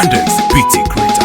Yandex PT Creator.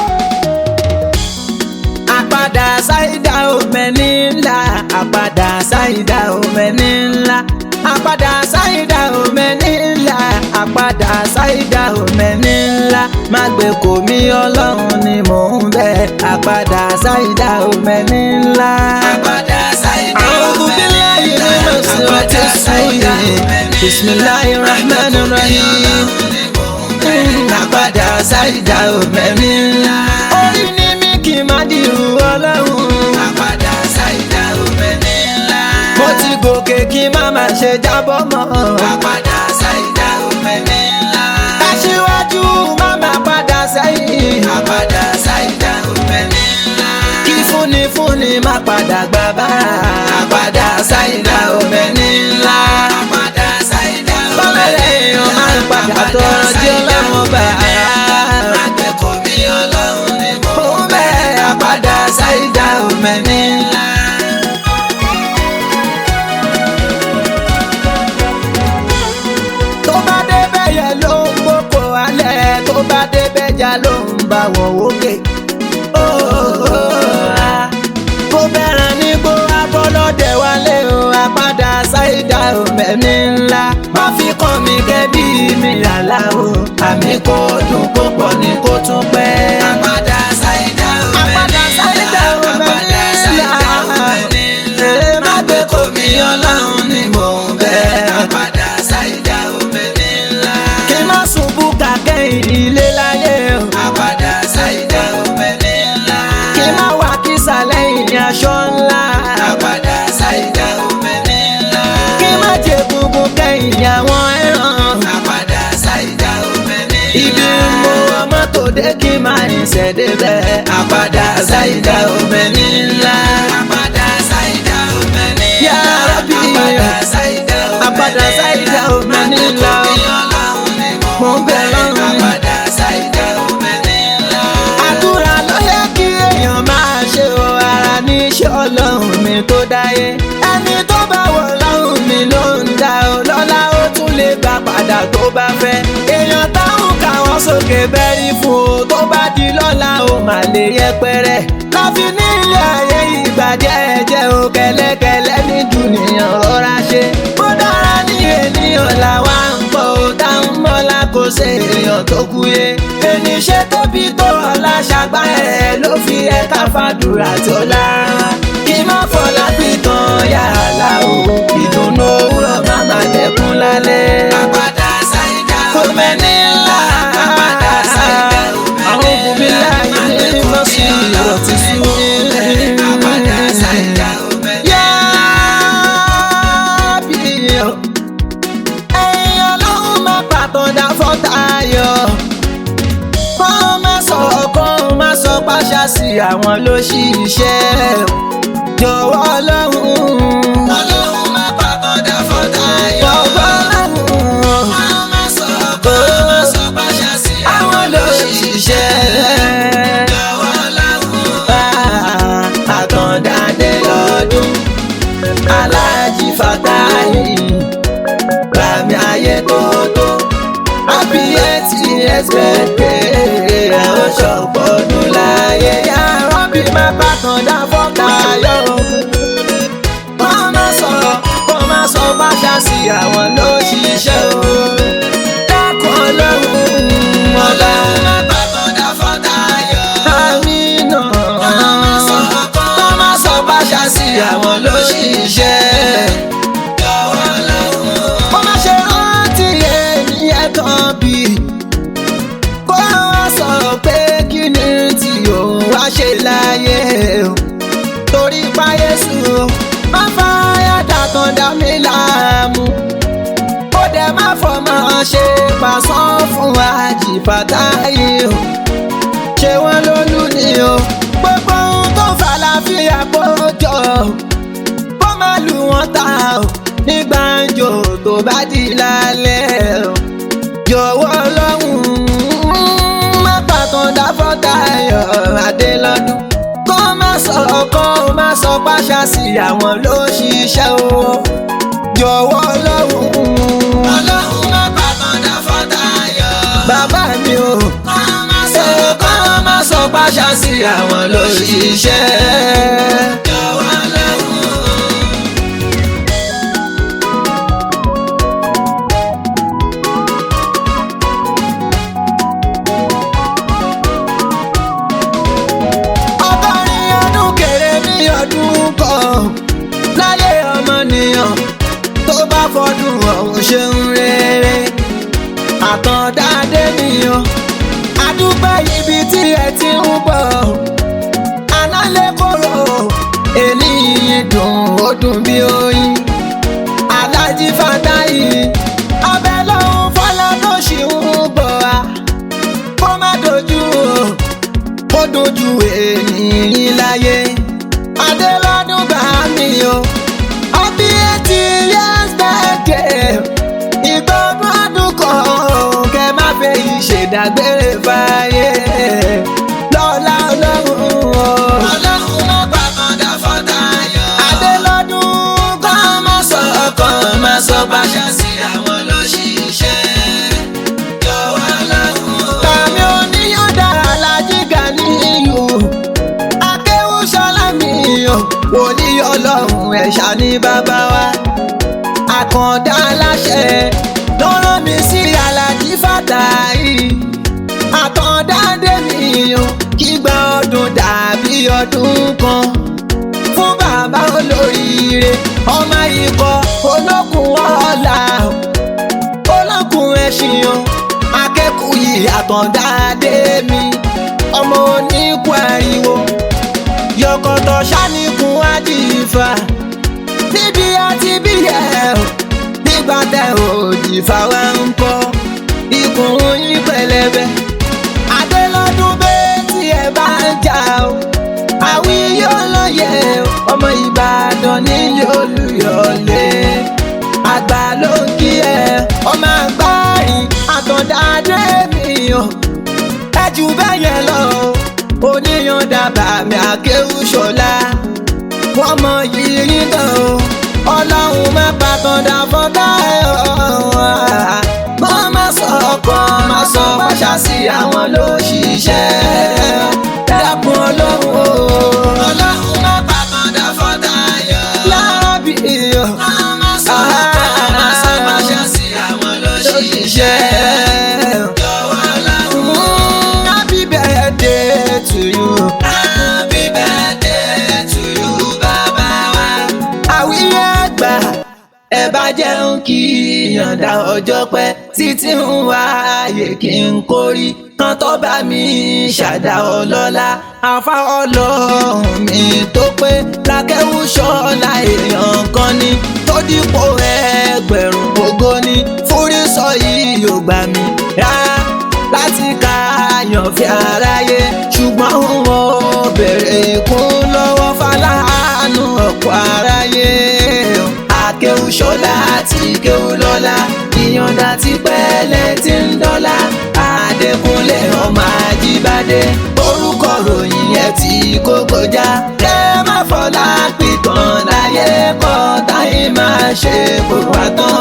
Àpàdà Saida Omeni ńlá, àpàdà Saida Omeni ńlá, àpàdà Saida Omeni ńlá, àpàdà Saida Omeni ńlá. Má gbé kò mí Ọlọ́run ni mò ń bẹ̀, àpàdà Saida Omeni ńlá. Àpàdà Saida Omeni ńlá, àpàdà Saida Omeni ńlá. Bismillahirrahmanirrahim. Àpàdà Saida Omeni ńlá. Orí ni mi kì í má dìrú Ọlọ́run. Àpàdà Saida Omeni ńlá. Mo ti gòkè kí má má ṣe jábọ́ mọ́. Àpàdà Saida Omeni ńlá. Aṣíwájú má má padà sẹ́yìn. Àpàdà Saida Omeni ńlá. Kí fúnni má padà gbà bára. Àpàdà Saida Omeni ńlá. Àpàdà Saida Omeni ńlá. Bọ́lẹ̀lẹ̀ èèyàn máa ń padà tọrọ tí Ọlọ́run bá a. Àgbẹ̀kọ̀ mi Ọlọ́run ni mo bẹ̀. Àpàdà Saida Omeni ńlá. Tó bá débẹ̀ yẹ ló ń gbóko alẹ́, tó bá débẹ̀ jà ló ń bá wọ̀ wókè. Kó bẹ̀rẹ̀ ní gbó abọ́lọ́dẹ̀ wálé o, àpàdà Saida Omeni ńlá. Má fi kàn mí kẹ́bí mi àlá o, àmì kò dùn kó pọ̀ ní kó tún pẹ́. Àpàdà Saida Omeni ńlá, àpàdà Saida Omeni ńlá. Má gbé kò mí Ọlọ́run ni mò ń bẹ̀. Àpàdà Saida Omeni ńlá. Kí má ṣubú kàkẹ́yìn ilé láyé o. Àpàdà Saida Omeni ńlá. Kí má wà kísà lẹ́yìn aṣọ ńlá. Àpàdà Saida Omeni ńlá. Kí má jẹ gbogbo kẹ́yìn àwọn ẹran. Àpàdà Saida Omeni ńlá. Ibi mo ọmọ tó dé kí máa ń ṣẹ̀dẹ̀ bẹ́ẹ̀. Àpàdà Saida Omeni ńlá. Àpàdà Saida Omeni ńlá. Ya Rabbi, àpàdà Saida Omeni ńlá. Mo ń bẹ̀ lọ́rùn. Àpàdà Saida Omeni ńlá. Àdúrà ló yẹ kí èèyàn máa ṣe o, ara ní iṣẹ́ Ọlọ́run mi tó dáyé. Ẹni tó bá wọ̀ lọ́rùn mi ló ń dá o, lọ́lá ó tún lè gbà padà tó bá fẹ́. Èèyàn táwọn káwọn sókè bẹ́rí fún o, tó bá di lọ́la o mà lè yẹpẹrẹ. Láfi ní ilé ayé ìbàjẹ́ ẹ̀jẹ̀ o, kẹ̀lẹ́kẹ̀lẹ́ ní dùnìyàn rọra ṣe. Ó dára ní ènìyàn làwa ń bọ̀ o, táwọn mọ́lá kò ṣe èèyàn tó kú yé. Ẹni ṣe tóbi tó ọlá ṣàgbá ẹ̀ ló fi ẹ̀ka fàdúrà tó lára. Kí má fọlá pìtàn yàrá o, ìdùnnú òwúrọ̀ má má dẹkùn lálẹ́. Àpàdà Saida Omeni ńlá. Àpàdà Saida Omeni ńlá. Àwọn òbí láyé ní mọ́sí ìrọ̀tí sí. Àpàdà Saida Omeni ńlá. Yábìyàn ẹ̀yin Ọlọ́run má pàtàn dá fọ́tayọ̀. Kọ́ má sọ pàṣà sí àwọn ló ṣiṣẹ́. Jọ̀wọ́ Ọlọ́run má pàtàn dá fọ́tayọ̀. Jọ̀wọ́ Ọlọ́run má sọ pàṣà sí àwọn ló ṣiṣẹ́. Jọ̀wọ́ Ọlọ́run àtọ̀dáde lọ́dún Aláàjì Fàtáyì gbàmí ayé tó tó. Happy 80th birthday, àwọn ṣọ̀pọ̀dún láyé. Ya Rabbi má bàtàn dá fọ́tayọ̀. Wọ́n má sọ báṣà sí àwọn ló ṣiṣẹ́ o. Dákun Ọlọ́run má bàtàn dá fọ́tayọ̀. Àmínà. Wọ́n má sọ báṣà sí àwọn ló ṣiṣẹ́. Wọ́n má ṣe rántí ènìyàn kan bí. Kó wá sọ pé kí ni tí òun wá ṣe láyé o. Torí páyé sùn má fàyà dàtàn dá mi láàmú. Ó dẹ̀ má fọmọ ṣe pàṣán fún Hájì Fàtáyì o. Ṣé wọ́n lólú ni o? Gbogbo ohun tó fà láfíà kó jọ o. Kó má lù wọ́n ta o ní gbàǹjo tó bá di lálẹ́ o. Jọ̀wọ́ Ọlọ́run má pàtàn dá fọ́tayọ̀ Adélọ́dún. Kó má sọ pàṣà sí àwọn ló ṣiṣẹ́ o. Jọ̀wọ́ Ọlọ́run má pàtàn dá fọ́tayọ̀. Bàbá mi o. Kó má sọ sí àwọn ló ṣiṣẹ́. Jọ̀wọ́ lọ́hùn. Ọgọ́rin ọdún kéré ní ọdún kan láyé ọmọnìyàn tó bá fọdún ọ̀hún ṣe ń rere. Àtàndáde nìyàn àdúgbò ibi tí ẹ ti ń bọ̀. Ànálẹ́ kòrò ènìyàn dùn ó dùn bí oyin. Aláàjì Fàtáì abẹ́ lọ́hún fọlá tó ṣì ń bọ̀ wá. Kó má dojú o kó dojú ènìyàn láyé. Adélọ́dún bá mi o ọbí 80 years birthday. Ìgbọ́dún ọdún kan kẹ́ má fẹ́ yìí ṣèdágbére fáyé. Lọ́lá Ọlọ́run o. Ọlọ́run má pàkàndá Fàtáì. Adélọ́dún kan má sọ bàṣà sí àwọn ló ṣiṣẹ́. Jọ̀wọ́ Ọlọ́run. Tàmí oníyọ̀dá Aláàjì Gàníyù. Akéwùsọ́lá mi o. Wòlíì Ọlọ́run ẹ̀ṣà ní bàbá wa. Àkàndá aláṣẹ ló rán mi sí Aláàjì Fàtáì. Àtàndáde mi o kígbà ọdún dàbí ọdún kan fún bàbá olóríire. Ọmọ ikọ̀ olókùn ọ̀la olókùn ẹṣin o. Akẹ́kọ̀ọ́ yìí Àtàndáde mi ọmọ oníkù ariwo. Yọkọ̀tọ̀ ṣáníkun àdìfà níbi àti bí ẹ̀ o. Nígbà tẹ òjìfà wa ń kọ́ ikùn yín pẹlẹbẹ. Adélọ́dún bẹ́ẹ̀ tí ẹ bá ń jà o. Àwí yóò lóye o. Ọmọ Ìbàdàn nílé Olúyọ̀lé. Àgbà ló ń kí ẹ ọmọ àgbáyìn Àtàndáde mi o. Ẹ jù bẹ́ẹ̀ yẹn lọ o. Oníyànda bàmí Akéwùsọ́lá. Wọ́n mọ yìí yín tán o. Ọlọ́run má pàkàndá Fàtáì. Wọ́n má sọ ọkọ̀ má sọ bàṣà sí àwọn ló ṣiṣẹ́. Dákun Ọlọ́run o. Ọlọ́run má pàkàndá Fàtáì. Lárábì o. Wọ́n má sọ ọkọ̀ má sọ bàṣà sí àwọn ló ṣiṣẹ́. Jọ̀wọ́ Ọlọ́run. Happy birthday to you. Happy birthday to you bàbá wa. Àwíyé àgbà ẹ bá jẹun kí ìyànda ọjọ́ pẹ́ títí ń wá ààyè kí n kórí kan tó bá mi ṣàdá ọlọ́lá. Àfa Ọlọ́run mi tó pé l'Akéwùsọ́lá èèyàn kan ní tó dípò ẹgbẹ̀rún ògo ní Fúrísọ yìí yóò gbà mí rárá láti ká àyànfẹ́ aráyé. Ṣùgbọ́n wọn ò bèrè ìkún lọ́wọ́ fáláàánú ọ̀pọ̀ aráyé. Akéwùsọ́lá àti Kéwúlọ́lá ìyànda ti pẹ́lẹ́ ti ń dọ́là. Adékúnlé ọmọ Ajíbádé orúkọ ròyìn ẹ̀ tí kò kọjá. Kẹ́ má fọlá pìtàn láyé kọ́ táyé máa ṣe kó wá tán.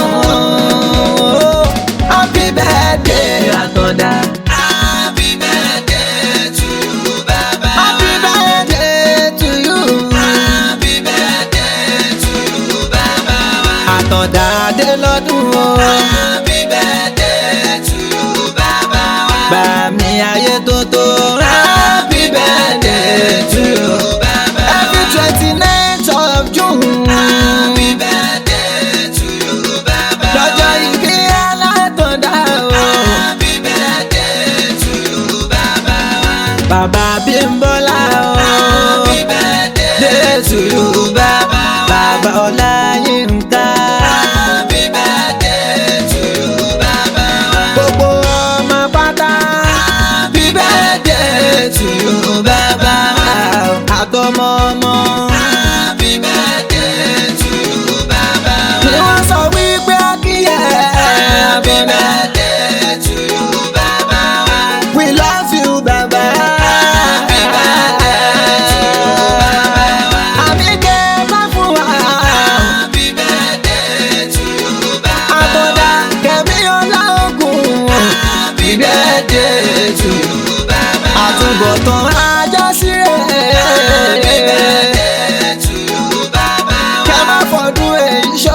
Happy birthday Àtàndá. Happy birthday to you bàbá wa. Happy birthday to you. Happy birthday to you bàbá wa. Àtàndáde lọ́dún o. Happy birthday to you bàbá wa. Bàmí ayé tó tó. Happy birthday to you bàbá wa. Every 29th of June. Happy birthday to you bàbá wa. Lọ́jọ́ ìbí Alátàndá o. Happy birthday to you bàbá wa. Bàbá Bímbọ́lá o. Happy birthday to you bàbá wa. Bàbá Ọláyínká. Happy birthday to you bàbá wa. Gbogbo ọmọ pátá. Happy birthday to you bàbá wa. Àtọmọ ọmọ. Happy birthday to you bàbá wa. Ni wọ́n sọ wípé kíyè. Happy birthday to you bàbá wa. We love you bàbá. Happy birthday to you bàbá wa. Àmì kẹ́ bá fún wa. Happy birthday to you bàbá wa. Àtàndá Kẹ́mi Ọláògùn. Happy birthday to you bàbá wa. Àtúbọ̀tán ajá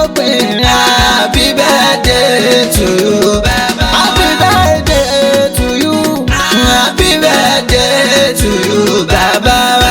dópin. Happy birthday to you. Happy birthday to you. Happy birthday to you bàbá.